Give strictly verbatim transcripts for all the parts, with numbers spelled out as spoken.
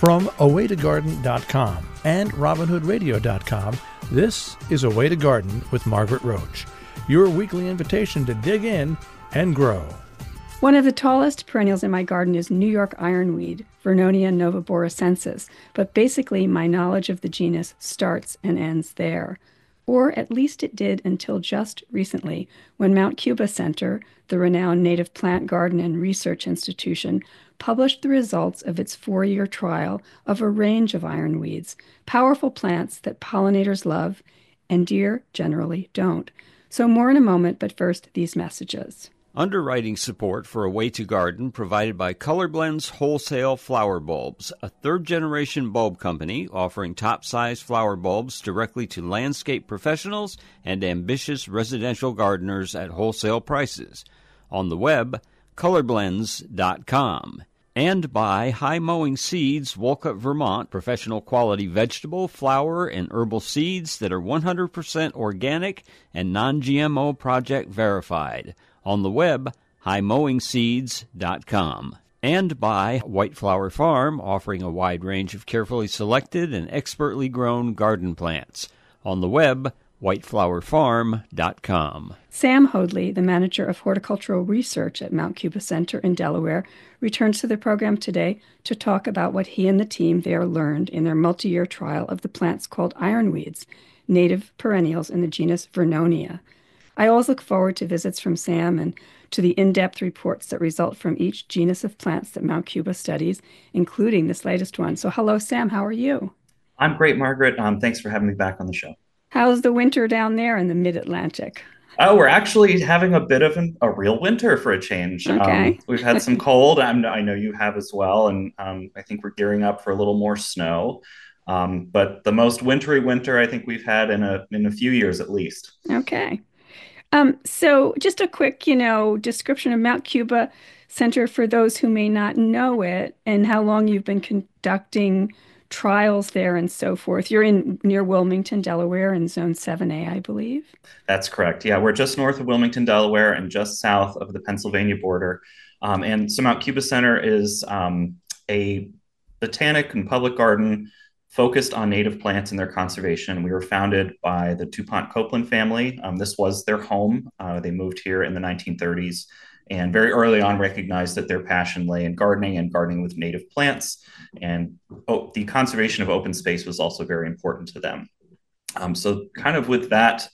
From a way to garden dot com and robin hood radio dot com, this is A Way to Garden with Margaret Roach, your weekly invitation to dig in and grow. One of the tallest perennials in my garden is New York ironweed, Vernonia noveboracensis, but basically my knowledge of the genus starts and ends there. Or at least it did until just recently, when Mount Cuba Center, the renowned native plant garden and research institution, published the results of its four-year trial of a range of ironweeds, powerful plants that pollinators love and deer generally don't. So more in a moment, but first, these messages. Underwriting support for A Way to Garden provided by Colorblends Wholesale Flower Bulbs, a third-generation bulb company offering top-size flower bulbs directly to landscape professionals and ambitious residential gardeners at wholesale prices. On the web, colorblends dot com. And by High Mowing Seeds, Wolcott, Vermont, professional quality vegetable, flower, and herbal seeds that are one hundred percent organic and non-G M O project verified. On the web, high mowing seeds dot com. And by White Flower Farm, offering a wide range of carefully selected and expertly grown garden plants. On the web, white flower farm dot com. Sam Hoadley, the manager of horticultural research at Mount Cuba Center in Delaware, returns to the program today to talk about what he and the team there learned in their multi-year trial of the plants called ironweeds, native perennials in the genus Vernonia. I always look forward to visits from Sam and to the in-depth reports that result from each genus of plants that Mount Cuba studies, including this latest one. So hello, Sam. How are you? I'm great, Margaret. Um, thanks for having me back on the show. How's the winter down there in the mid-Atlantic? Oh, we're actually having a bit of an, a real winter for a change. Okay. Um, we've had some cold. I'm, I know you have as well. And um, I think we're gearing up for a little more snow. Um, but the most wintry winter I think we've had in a in a few years at least. Okay. Um, so just a quick, you know, description of Mount Cuba Center for those who may not know it and how long you've been conducting trials there and so forth. You're in near Wilmington, Delaware in Zone seven A, I believe. That's correct. Yeah, we're just north of Wilmington, Delaware, and just south of the Pennsylvania border. Um, and so Mount Cuba Center is um, a botanic and public garden focused on native plants and their conservation. We were founded by the DuPont Copeland family. Um, this was their home. Uh, they moved here in the nineteen thirties and very early on recognized that their passion lay in gardening and gardening with native plants. And oh, the conservation of open space was also very important to them. Um, so kind of with that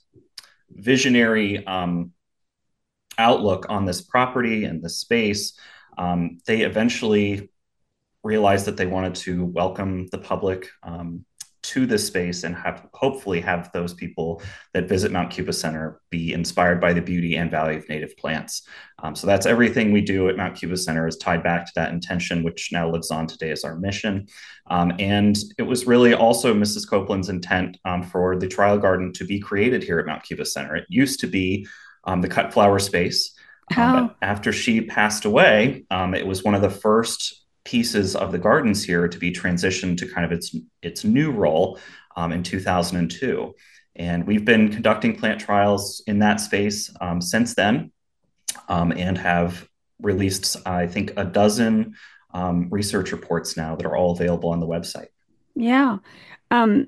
visionary um, outlook on this property and the space, um, they eventually realized that they wanted to welcome the public um, to this space and have hopefully have those people that visit Mount Cuba Center be inspired by the beauty and value of native plants. Um, so that's everything we do at Mount Cuba Center is tied back to that intention, which now lives on today as our mission. Um, and it was really also Missus Copeland's intent um, for the trial garden to be created here at Mount Cuba Center. It used to be um, the cut flower space. Um, but after she passed away, um, it was one of the first pieces of the gardens here to be transitioned to kind of its its new role um, in two thousand two. And we've been conducting plant trials in that space um, since then um, and have released, I think, a dozen um, research reports now that are all available on the website. Yeah. Um,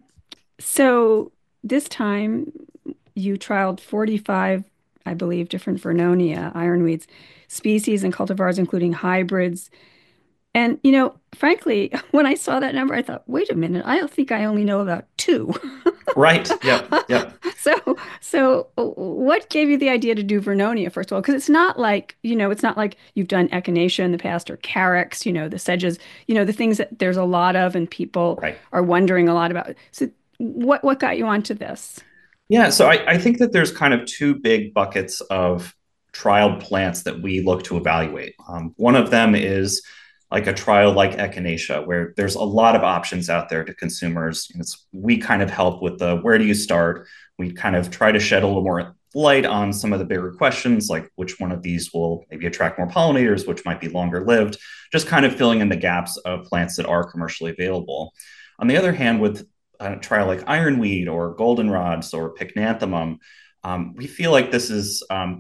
so this time you trialed forty-five, I believe, different Vernonia ironweeds species and cultivars, including hybrids. And, you know, frankly, when I saw that number, I thought, wait a minute, I think I only know about two. Right. Yep. Yep. So, so what gave you the idea to do Vernonia, first of all? Because it's not like, you know, it's not like you've done Echinacea in the past or Carex, you know, the sedges, you know, the things that there's a lot of and people right. are wondering a lot about. So what, what got you onto this? Yeah. So I, I think that there's kind of two big buckets of trialed plants that we look to evaluate. Um, one of them is like a trial like Echinacea, where there's a lot of options out there to consumers. It's, we kind of help with the where do you start? We kind of try to shed a little more light on some of the bigger questions, like which one of these will maybe attract more pollinators, which might be longer lived, just kind of filling in the gaps of plants that are commercially available. On the other hand, with a trial like ironweed or goldenrods or pycnanthemum, um, we feel like this is um,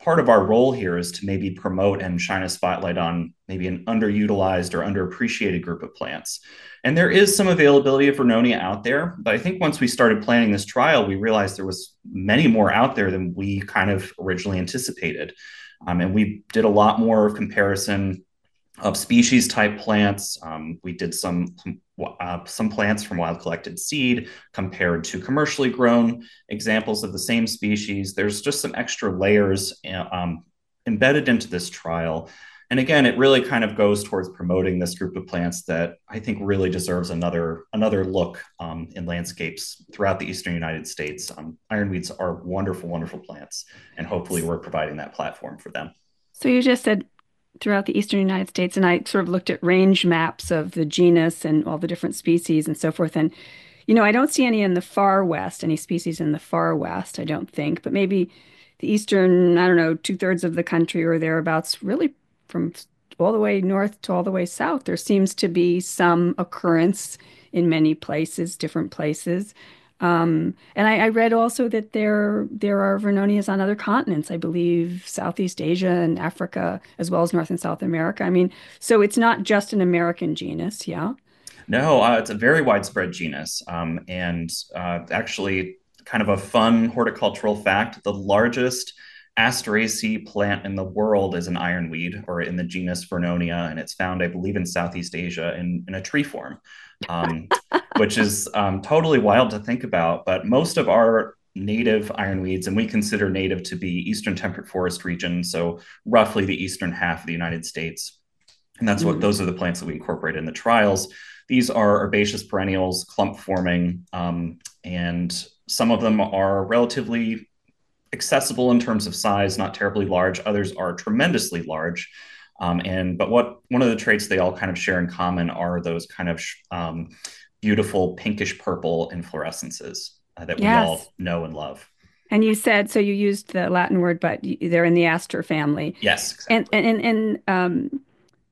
part of our role here is to maybe promote and shine a spotlight on maybe an underutilized or underappreciated group of plants. And there is some availability of Vernonia out there, but I think once we started planning this trial, we realized there was many more out there than we kind of originally anticipated. Um, and we did a lot more comparison of species type plants. Um, we did some uh, some plants from wild collected seed compared to commercially grown examples of the same species. There's just some extra layers um, embedded into this trial. And again, it really kind of goes towards promoting this group of plants that I think really deserves another another look um, in landscapes throughout the eastern United States. Um, ironweeds are wonderful, wonderful plants, and hopefully we're providing that platform for them. So you just said throughout the eastern United States, and I sort of looked at range maps of the genus and all the different species and so forth. And, you know, I don't see any in the far west, any species in the far west, I don't think, but maybe the eastern, I don't know, two thirds of the country or thereabouts, really from all the way north to all the way south, there seems to be some occurrence in many places, different places. Um, and I, I read also that there there are Vernonias on other continents, I believe Southeast Asia and Africa, as well as North and South America. I mean, so it's not just an American genus, yeah? No, uh, it's a very widespread genus. Um, and uh, actually, kind of a fun horticultural fact, the largest Asteraceae plant in the world is an ironweed, or in the genus Vernonia, and it's found, I believe, in Southeast Asia in, in a tree form, um, which is um, totally wild to think about. But most of our native ironweeds, and we consider native to be eastern temperate forest region, so roughly the eastern half of the United States. And that's what, mm. those are the plants that we incorporate in the trials. These are herbaceous perennials, clump forming, um, and some of them are relatively accessible in terms of size, not terribly large. Others are tremendously large. Um, and but what one of the traits they all kind of share in common are those kind of um, beautiful pinkish purple inflorescences uh, that yes. we all know and love. And you said, so you used the Latin word, but they're in the aster family. Yes, exactly. And and and, and um,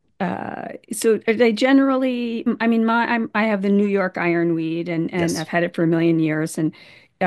uh, so are they generally? I mean, my I'm, I have the New York ironweed, and and yes. I've had it for a million years, and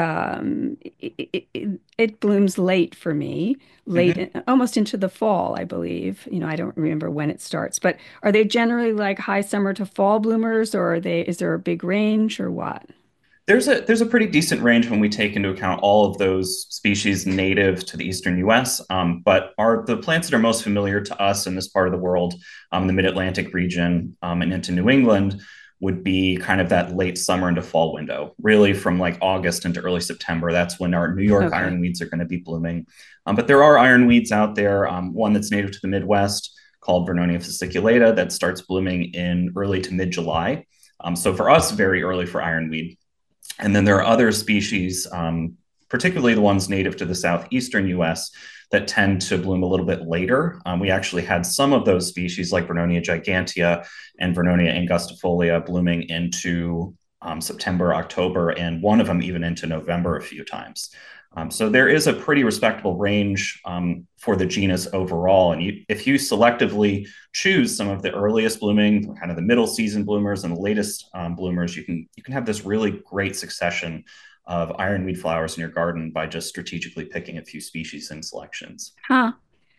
um it, it, it blooms late for me, late mm-hmm. almost into the fall, I believe. You know, I don't remember when it starts, but are they generally like high summer to fall bloomers, or are they, is there a big range, or what? There's a there's a pretty decent range when we take into account all of those species native to the eastern U S. Um, but are the plants that are most familiar to us in this part of the world, um, the mid-Atlantic region um, and into New England, would be kind of that late summer into fall window, really from like August into early September. That's when our New York okay. ironweeds are going to be blooming. Um, but there are ironweeds out there, um, one that's native to the Midwest called Vernonia fasciculata that starts blooming in early to mid-July. Um, so for us, very early for ironweed. And then there are other species, um, particularly the ones native to the southeastern U S, that tend to bloom a little bit later. Um, we actually had some of those species like Vernonia gigantea and Vernonia angustifolia blooming into um, September, October, and one of them even into November a few times. Um, so there is a pretty respectable range um, for the genus overall. And you, if you selectively choose some of the earliest blooming, kind of the middle season bloomers and the latest um, bloomers, you can you can have this really great succession of ironweed flowers in your garden by just strategically picking a few species and selections. Huh.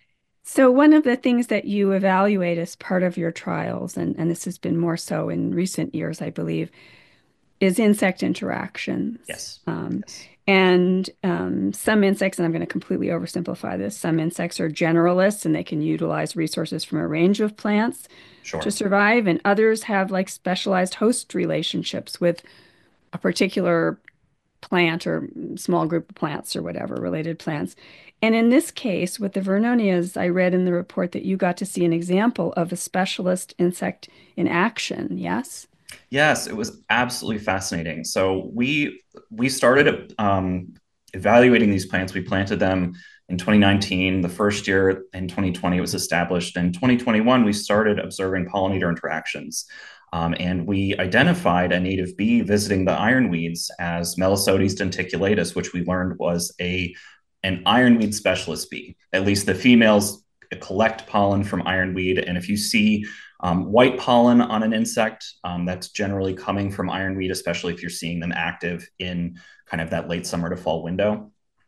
So one of the things that you evaluate as part of your trials, and, and this has been more so in recent years, I believe, is insect interactions. Yes. Um, yes. And um, some insects, and I'm going to completely oversimplify this, some insects are generalists and they can utilize resources from a range of plants sure. to survive. And others have like specialized host relationships with a particular plant or small group of plants or whatever, related plants. And in this case, with the Vernonias, I read in the report that you got to see an example of a specialist insect in action, yes? Yes, it was absolutely fascinating. So we we started um, evaluating these plants. We planted them in twenty nineteen. The first year in twenty twenty, it was established. In twenty twenty-one, we started observing pollinator interactions. Um, and we identified a native bee visiting the ironweeds as Melisodes denticulatus, which we learned was a an ironweed specialist bee. At least the females collect pollen from ironweed. And if you see um, white pollen on an insect, um, that's generally coming from ironweed, especially if you're seeing them active in kind of that late summer to fall window.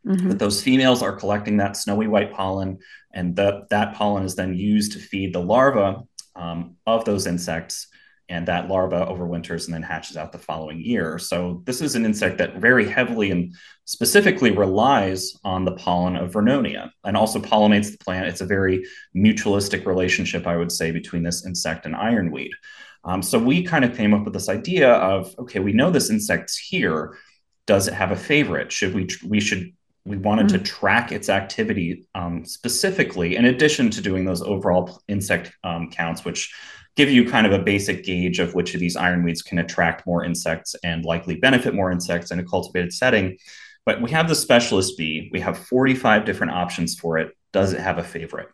Mm-hmm. But those females are collecting that snowy white pollen, and the, that pollen is then used to feed the larva um, of those insects. And that larva overwinters and then hatches out the following year. So this is an insect that very heavily and specifically relies on the pollen of Vernonia and also pollinates the plant. It's a very mutualistic relationship, I would say, between this insect and ironweed. Um, so we kind of came up with this idea of, okay, we know this insect's here. Does it have a favorite? Should we, we should, we wanted mm-hmm. to track its activity um, specifically, in addition to doing those overall insect um, counts, which give you kind of a basic gauge of which of these ironweeds can attract more insects and likely benefit more insects in a cultivated setting. But we have the specialist bee. We have forty-five different options for it. Does it have a favorite?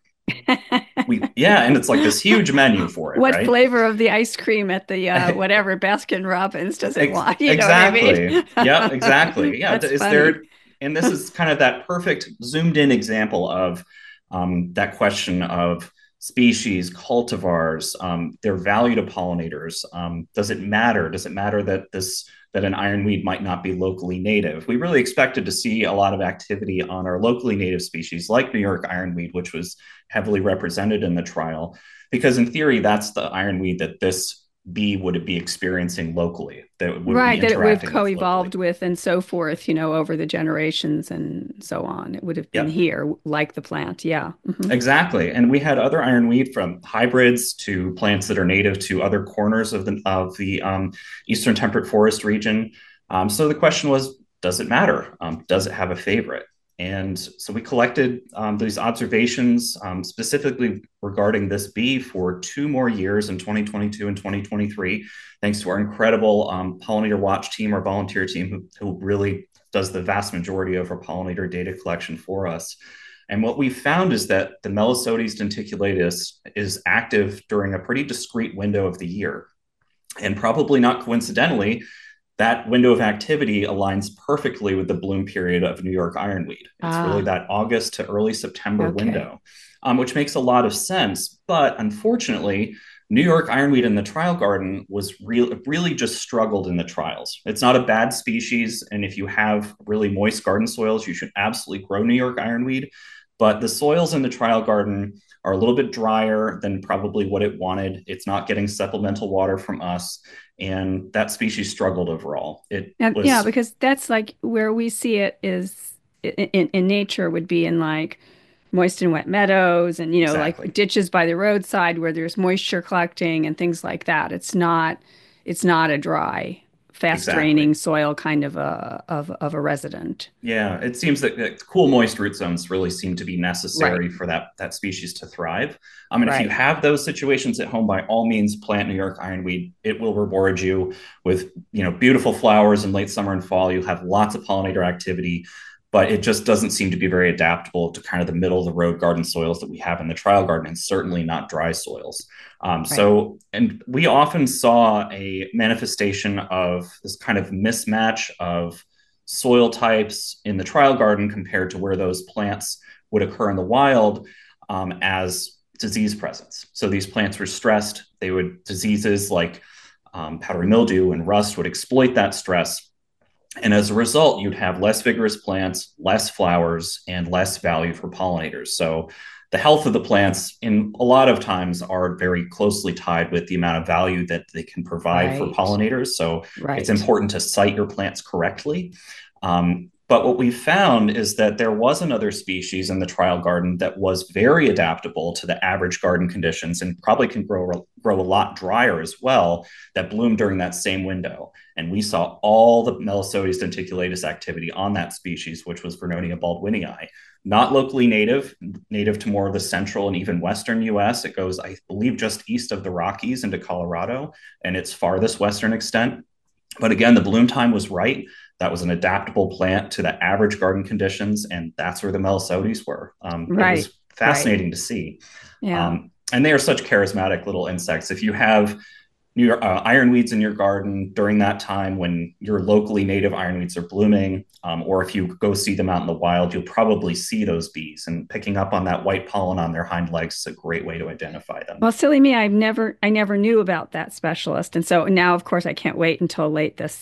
we yeah, and it's like this huge menu for it. What right? flavor of the ice cream at the uh, whatever Baskin Robbins does it want? You exactly. know what I mean? yeah, exactly. Yeah, That's is funny. there? And this is kind of that perfect zoomed in example of um, that question of species, cultivars, um, their value to pollinators. Um, does it matter? Does it matter that this that an ironweed might not be locally native? We really expected to see a lot of activity on our locally native species like New York ironweed, which was heavily represented in the trial, because in theory, that's the ironweed that this bee would be experiencing locally. That would right, be that it would have with co-evolved with and so forth, you know, over the generations and so on. It would have been yep. here, like the plant. Yeah. Mm-hmm. Exactly. And we had other ironweed from hybrids to plants that are native to other corners of the, of the um, Eastern Temperate Forest region. Um, so the question was, does it matter? Um, does it have a favorite? And so we collected um, these observations um, specifically regarding this bee for two more years in twenty twenty-two and twenty twenty-three, thanks to our incredible um, pollinator watch team, our volunteer team, who, who really does the vast majority of our pollinator data collection for us. And what we found is that the Melissodes denticulatus is active during a pretty discrete window of the year. And probably not coincidentally, that window of activity aligns perfectly with the bloom period of New York ironweed. It's ah. really that August to early September okay. window, um, which makes a lot of sense. But unfortunately, New York ironweed in the trial garden was real, really just struggled in the trials. It's not a bad species. And if you have really moist garden soils, you should absolutely grow New York ironweed. But the soils in the trial garden are a little bit drier than probably what it wanted. It's not getting supplemental water from us. And that species struggled overall. It and, was, yeah, because that's like where we see it is in, in nature would be in like moist and wet meadows and, you know, exactly. like ditches by the roadside where there's moisture collecting and things like that. It's not, it's not a dry, fast exactly. draining soil kind of a, of, of a resident. Yeah. It seems that, that cool, moist root zones really seem to be necessary right. for that, that species to thrive. I mean, right. if you have those situations at home, by all means, plant New York ironweed. It will reward you with, you know, beautiful flowers in late summer and fall. You'll have lots of pollinator activity, but it just doesn't seem to be very adaptable to kind of the middle of the road garden soils that we have in the trial garden, and certainly not dry soils. Um, right. So, and we often saw a manifestation of this kind of mismatch of soil types in the trial garden compared to where those plants would occur in the wild um, as disease presence. So these plants were stressed. They would, diseases like um, powdery mildew and rust would exploit that stress. And as a result, you'd have less vigorous plants, less flowers, and less value for pollinators. So the health of the plants in a lot of times are very closely tied with the amount of value that they can provide right. for pollinators. So right. it's important to site your plants correctly. Um, but what we found is that there was another species in the trial garden that was very adaptable to the average garden conditions and probably can grow, grow a lot drier as well, that bloomed during that same window. And we saw all the Melissodes denticulatus activity on that species, which was Vernonia baldwinii. Not locally native, native to more of the central and even western U S. It goes, I believe, just east of the Rockies into Colorado and its farthest western extent. But again, the bloom time was right. That was an adaptable plant to the average garden conditions, and that's where the Melissodes were. Um, right. It was fascinating right. to see. Yeah. Um, and they are such charismatic little insects. If you have New uh, ironweeds in your garden during that time when your locally native ironweeds are blooming, um, or if you go see them out in the wild, you'll probably see those bees, and picking up on that white pollen on their hind legs is a great way to identify them. Well, silly me, I've never, I never knew about that specialist. And so now, of course, I can't wait until late this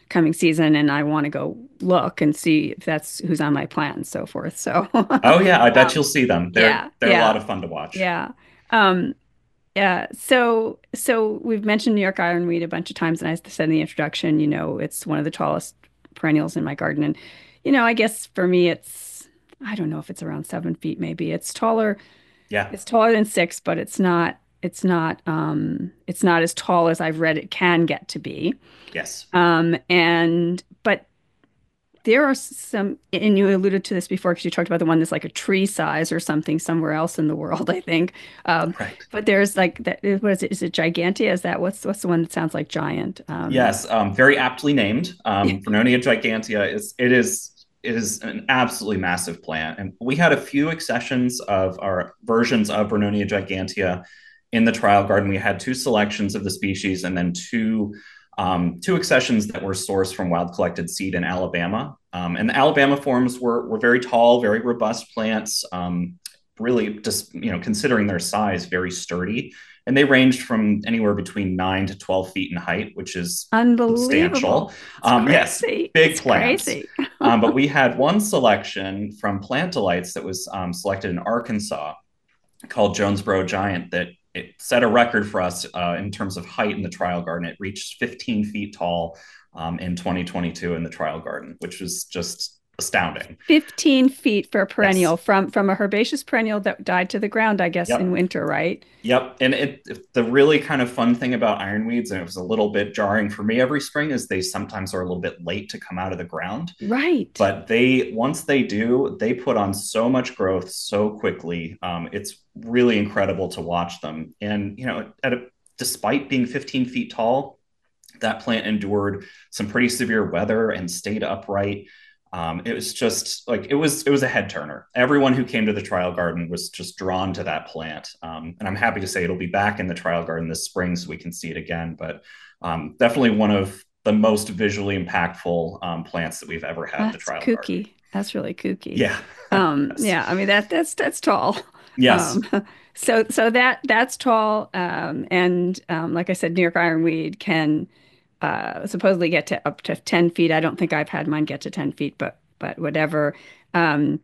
coming season, and I want to go look and see if that's who's on my plant and so forth. So, Oh yeah, I bet um, you'll see them. They're yeah, they're a lot yeah, of fun to watch. yeah. Um, yeah. So, so we've mentioned New York ironweed a bunch of times, and I said in the introduction, you know, it's one of the tallest perennials in my garden. And, you know, I guess for me, it's, I don't know if it's around seven feet, maybe. It's taller, Yeah. it's taller than six, but it's not, it's not, um, it's not as tall as I've read it can get to be. Yes. Um, and, but there are some, and you alluded to this before because you talked about the one that's like a tree size or something somewhere else in the world, I think. Um, Right. but there's like that. What is it? Is it Gigantea? Is that what's what's the one that sounds like giant? Um, Yes. Um, very aptly named. Um, Vernonia gigantea is it is it is an absolutely massive plant, and we had a few accessions of our versions of Vernonia gigantea in the trial garden. We had two selections of the species, and then two um, two accessions that were sourced from wild collected seed in Alabama. Um, and the Alabama forms were were very tall, very robust plants. Um, really, just you know, considering their size, very sturdy. And they ranged from anywhere between nine to twelve feet in height, which is substantial. unbelievable. It's Um, yes, crazy. big It's plants. crazy. Um, but we had one selection from Plant Delights that was um, selected in Arkansas called Jonesboro Giant that it set a record for us uh, in terms of height in the trial garden. It reached fifteen feet tall um, in twenty twenty-two in the trial garden, which was just astounding. fifteen feet for a perennial Yes. from from a herbaceous perennial that died to the ground, I guess, in Yep. winter, right? Yep. And it, the really kind of fun thing about ironweeds, and it was a little bit jarring for me every spring, is they sometimes are a little bit late to come out of the ground. Right. But they, once they do, they put on so much growth so quickly. Um, it's really incredible to watch them. And, you know, at a, despite being fifteen feet tall, that plant endured some pretty severe weather and stayed upright. Um, it was just like it was it was a head turner. Everyone who came to the trial garden was just drawn to that plant. Um, and I'm happy to say it'll be back in the trial garden this spring so we can see it again. But um, definitely one of the most visually impactful um, plants that we've ever had in the That's trial kooky. garden. That's really kooky. Yeah. Um, Yes. yeah, I mean that that's that's tall. Yes. Um, so so that that's tall. Um, and um, like I said, New York ironweed can uh, supposedly get to up to ten feet. I don't think I've had mine get to ten feet, but but whatever. Um,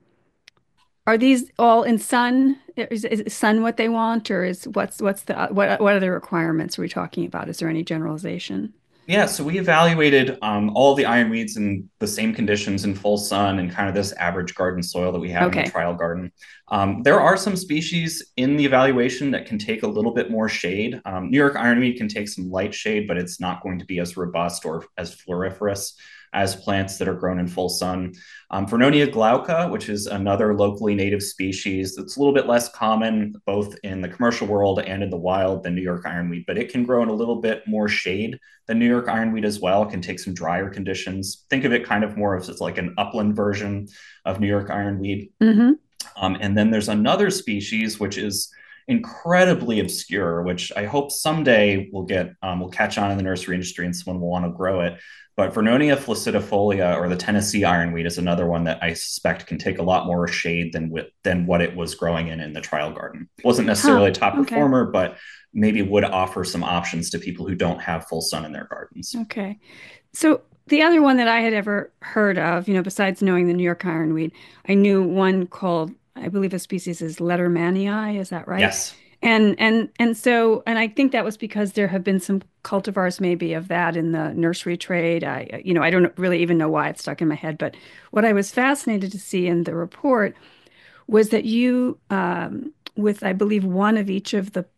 are these all in sun? Is, is sun what they want, or is what's what's the what what other requirements are we talking about? Is there any generalization? Yeah, so we evaluated um, all the ironweeds in the same conditions in full sun and kind of this average garden soil that we have in the Okay. trial garden. Um, there are some species in the evaluation that can take a little bit more shade. Um, New York ironweed can take some light shade, but it's not going to be as robust or as floriferous as plants that are grown in full sun. Um, Vernonia glauca, which is another locally native species, it's a little bit less common both in the commercial world and in the wild than New York ironweed, but it can grow in a little bit more shade than New York ironweed as well. It can take some drier conditions. Think of it kind of more as like an upland version of New York ironweed. Mm-hmm. Um, and then there's another species which is incredibly obscure, which I hope someday will get um, will catch on in the nursery industry and someone will want to grow it. But Vernonia flaccidifolia, or the Tennessee ironweed, is another one that I suspect can take a lot more shade than with, than what it was growing in in the trial garden. It wasn't Huh. necessarily a top Okay. performer, but maybe would offer some options to people who don't have full sun in their gardens. Okay. So the other one that I had ever heard of, you know, besides knowing the New York ironweed, I knew one called, I believe a species is Lettermanii. Is that right? Yes. And and and so and I think that was because there have been some cultivars maybe of that in the nursery trade. I you know, I don't really even know why it's stuck in my head, but what I was fascinated to see in the report was that you um, with I believe one of each of the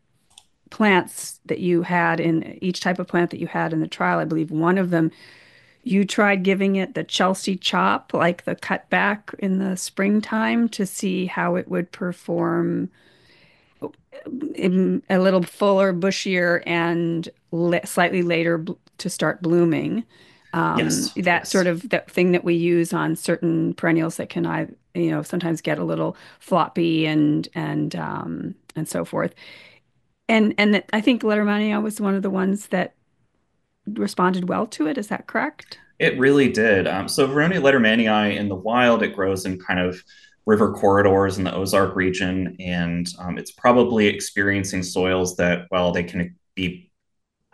plants that you had in each type of plant that you had in the trial, I believe one of them you tried giving it the Chelsea chop, like the cut back in the springtime to see how it would perform in a little fuller, bushier, and le slightly later bl to start blooming. Um, Yes. that sort Yes. of that thing that we use on certain perennials that can I, you know, sometimes get a little floppy and and um, and so forth. And and that, I think Lettermania was one of the ones that responded well to it. Is that correct? It really did. Um, so Veronia lettermanii in the wild, it grows in kind of river corridors in the Ozark region, and um, it's probably experiencing soils that, well, they can be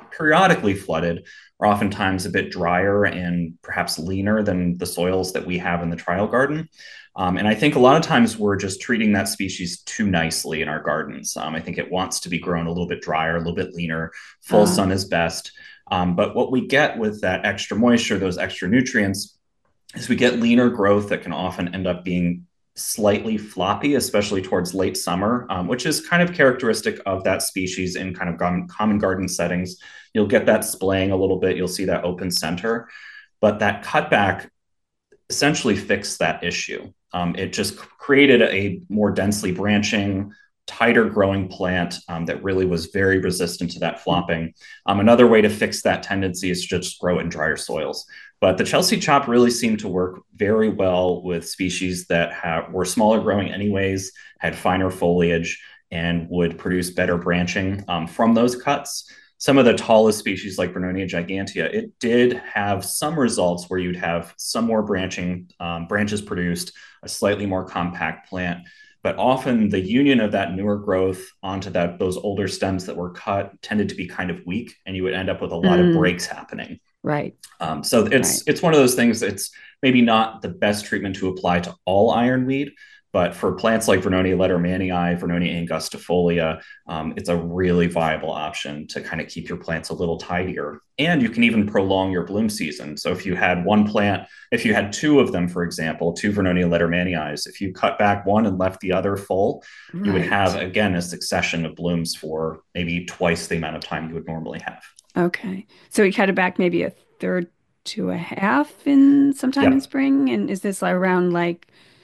periodically flooded are oftentimes a bit drier and perhaps leaner than the soils that we have in the trial garden. Um, and I think a lot of times we're just treating that species too nicely in our gardens. Um, I think it wants to be grown a little bit drier, a little bit leaner. Full uh. sun is best. Um, but what we get with that extra moisture, those extra nutrients, is we get leaner growth that can often end up being slightly floppy, especially towards late summer, um, which is kind of characteristic of that species in kind of common garden settings. You'll get that splaying a little bit. You'll see that open center. But that cutback essentially fixed that issue. Um, it just created a more densely branching, tighter growing plant um, that really was very resistant to that flopping. Um, another way to fix that tendency is to just grow it in drier soils. But the Chelsea chop really seemed to work very well with species that have, were smaller growing anyways, had finer foliage, and would produce better branching um, from those cuts. Some of the tallest species like Vernonia gigantea, it did have some results where you'd have some more branching, um, branches produced, a slightly more compact plant. But often the union of that newer growth onto that those older stems that were cut tended to be kind of weak, and you would end up with a lot mm. of breaks happening. Right. Um, so it's right. it's one of those things. It's maybe not the best treatment to apply to all ironweed, but for plants like Vernonia lettermanii, Vernonia angustifolia, um, it's a really viable option to kind of keep your plants a little tidier. And you can even prolong your bloom season. So if you had one plant, if you had two of them, for example, two Vernonia lettermanii, if you cut back one and left the other full, right. you would have, again, a succession of blooms for maybe twice the amount of time you would normally have. Okay. So you cut it back maybe a third to a half in sometime yep. in spring? And is this around like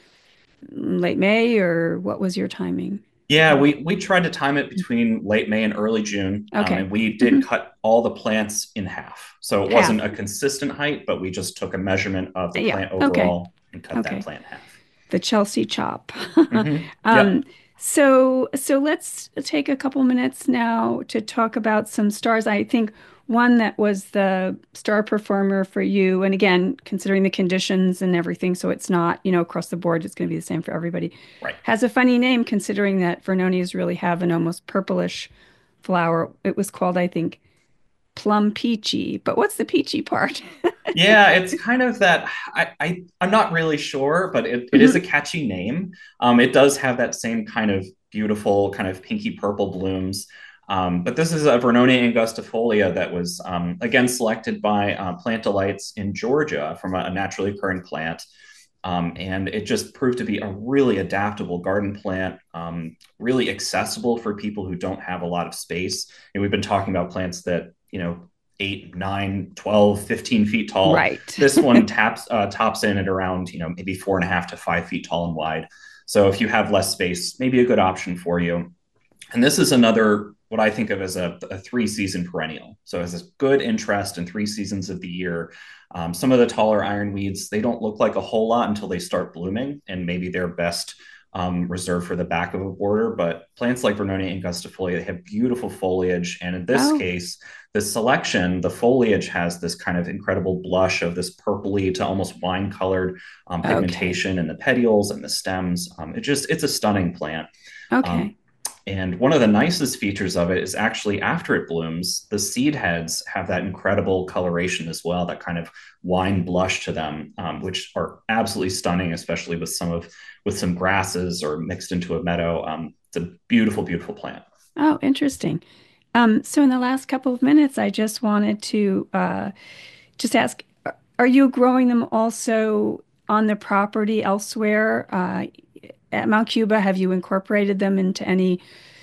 late May, or what was your timing? Yeah, we we tried to time it between late May and early June. Okay. Um, and we did mm-hmm. cut all the plants in half. So it half. wasn't a consistent height, but we just took a measurement of the yeah. plant overall okay. and cut okay. that plant in half. The Chelsea chop. mm-hmm. um, yep. So so let's take a couple minutes now to talk about some stars. I think one that was the star performer for you, and again, considering the conditions and everything, so it's not, you know, across the board, it's going to be the same for everybody. Right. Has a funny name considering that Vernonias really have an almost purplish flower. It was called, I think, plum peachy. But what's the peachy part? Yeah, it's kind of that, I, I, I'm not really sure, but it, it mm-hmm. is a catchy name. Um, it does have that same kind of beautiful, kind of pinky purple blooms. Um, but this is a Vernonia angustifolia that was, um, again, selected by uh, Plant Delights in Georgia from a, a naturally occurring plant. Um, and it just proved to be a really adaptable garden plant, um, really accessible for people who don't have a lot of space. And we've been talking about plants that, you know, eight, nine, twelve, fifteen feet tall. Right. This one taps uh, tops in at around, you know, maybe four and a half to five feet tall and wide. So if you have less space, maybe a good option for you. And this is another, what I think of as a, a three-season perennial. So it has this good interest in three seasons of the year. Um, some of the taller ironweeds, they don't look like a whole lot until they start blooming, and maybe they're best um, reserved for the back of a border. But plants like Vernonia angustifolia, they have beautiful foliage. And in this oh. case, the selection, the foliage has this kind of incredible blush of this purpley to almost wine-colored um, pigmentation okay. in the petioles and the stems. Um, it just, it's a stunning plant. Okay. Um, And one of the nicest features of it is actually after it blooms, the seed heads have that incredible coloration as well, that kind of wine blush to them, um, which are absolutely stunning, especially with some of with some grasses or mixed into a meadow. Um, it's a beautiful, beautiful plant. Oh, interesting. Um, so in the last couple of minutes, I just wanted to uh, just ask, are you growing them also on the property elsewhere? Uh, At Mount Cuba, have you incorporated them into any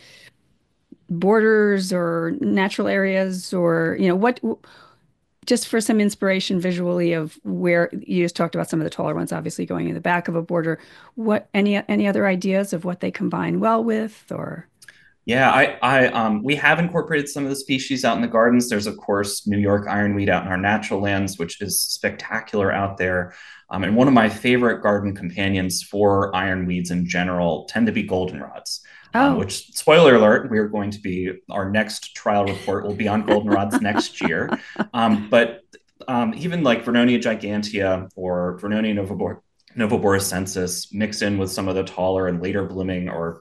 borders or natural areas, or, you know, what, just for some inspiration visually of where you just talked about some of the taller ones, obviously going in the back of a border, what, any, any other ideas of what they combine well with, or? Yeah, I, I, um, we have incorporated some of the species out in the gardens. There's, of course, New York ironweed out in our natural lands, which is spectacular out there. Um, and one of my favorite garden companions for ironweeds in general tend to be goldenrods, oh. um, which, spoiler alert, we are going to be, our next trial report will be on goldenrods next year. Um, but um, even like Vernonia gigantea or Vernonia novobor- novoboracensis mixed in with some of the taller and later blooming or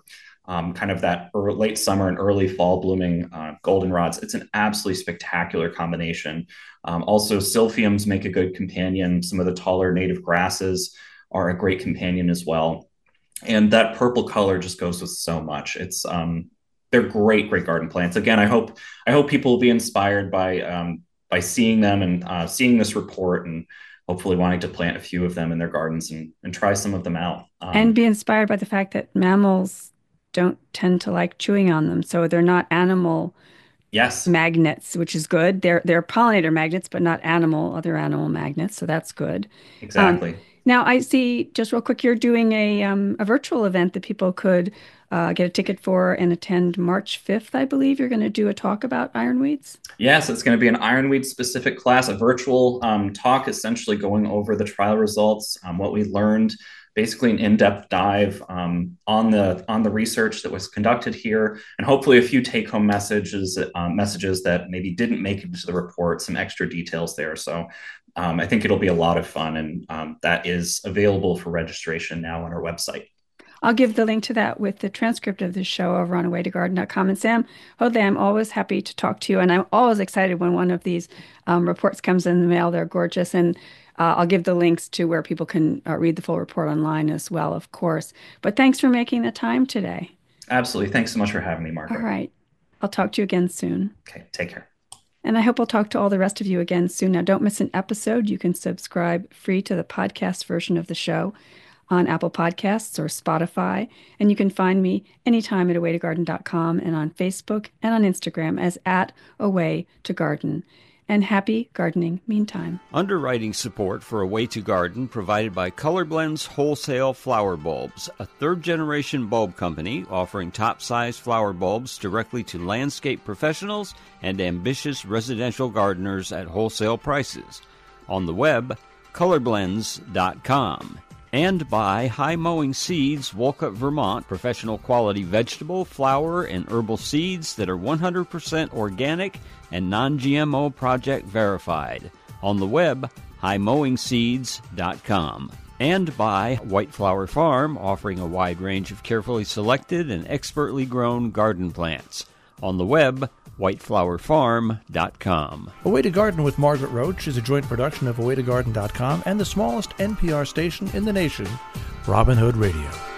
um, kind of that early, late summer and early fall blooming uh, goldenrods. It's an absolutely spectacular combination. Um, also, silphiums make a good companion. Some of the taller native grasses are a great companion as well. And that purple color just goes with so much. It's um, they're great, great garden plants. Again, I hope I hope people will be inspired by um, by seeing them and uh, seeing this report, and hopefully wanting to plant a few of them in their gardens and, and try some of them out. Um, and be inspired by the fact that mammals don't tend to like chewing on them, so they're not animal yes magnets, which is good. They're they're pollinator magnets, but not animal other animal magnets, so that's good. Exactly. Um, Now, I see, just real quick, you're doing a um, a virtual event that people could uh, get a ticket for and attend March fifth, I believe. You're going to do a talk about ironweeds? Yes, it's going to be an ironweed-specific class, a virtual um, talk, essentially going over the trial results, um, what we learned, basically an in-depth dive um, on the on the research that was conducted here, and hopefully a few take-home messages, um, messages that maybe didn't make it into the report, some extra details there. So Um, I think it'll be a lot of fun, and um, that is available for registration now on our website. I'll give the link to that with the transcript of this show over on away to garden dot com. And Sam Hoadley, I'm always happy to talk to you, and I'm always excited when one of these um, reports comes in the mail. They're gorgeous, and uh, I'll give the links to where people can uh, read the full report online as well, of course. But thanks for making the time today. Absolutely. Thanks so much for having me, Margaret. All right. I'll talk to you again soon. Okay. Take care. And I hope I'll talk to all the rest of you again soon. Now, don't miss an episode. You can subscribe free to the podcast version of the show on Apple Podcasts or Spotify. And you can find me anytime at away to garden dot com and on Facebook and on Instagram as at away to garden. And happy gardening meantime. Underwriting support for Away to Garden provided by Colorblends Wholesale Flower Bulbs, a third-generation bulb company offering top-size flower bulbs directly to landscape professionals and ambitious residential gardeners at wholesale prices. On the web, colorblends dot com. And by High Mowing Seeds, Wolcott, Vermont, professional quality vegetable, flower, and herbal seeds that are one hundred percent organic and non-G M O project verified. On the web, high mowing seeds dot com. And by White Flower Farm, offering a wide range of carefully selected and expertly grown garden plants. On the web, white flower farm dot com. Away to Garden with Margaret Roach is a joint production of away to garden dot com and the smallest N P R station in the nation, Robin Hood Radio.